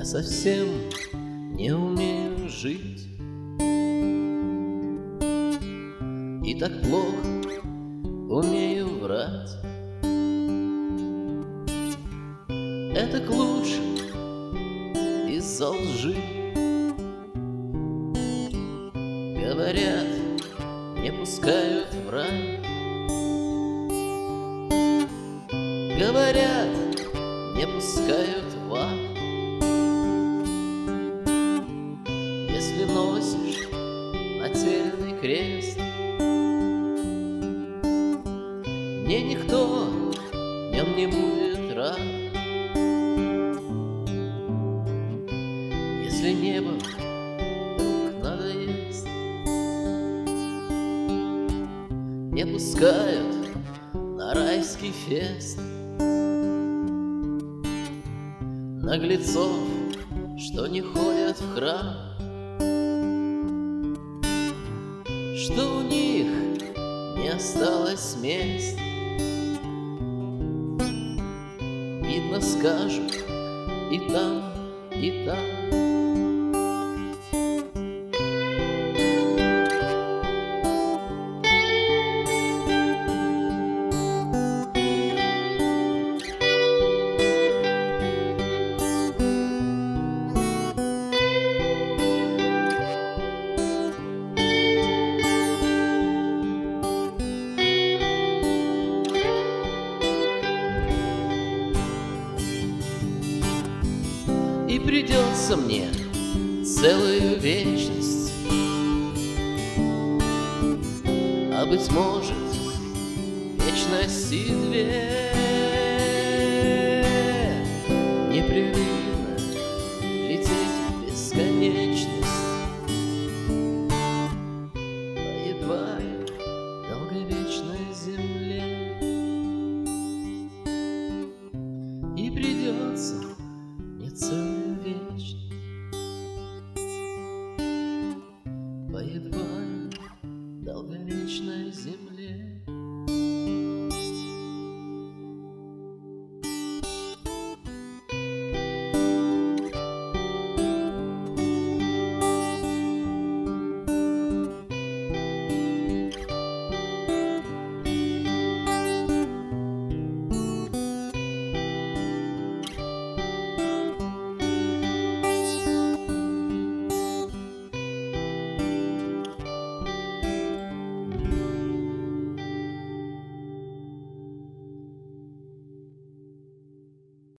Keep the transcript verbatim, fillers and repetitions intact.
Я совсем не умею жить, и так плохо умею врать. Это к лучшему из-за лжи. Говорят, не пускают в рай. Говорят, не пускают в ад. Если носишь нательный крест, мне никто в нем не будет рад. Если небо вдруг надоест, не пускают на райский фест наглецов, что не ходят в храм, что у них не осталось мест. Видно, скажут и там, и там. И придется мне целую вечность, а быть может, вечность и две. Непрерывно лететь в бесконечность по едва ли долговечной земле. И придется мне целую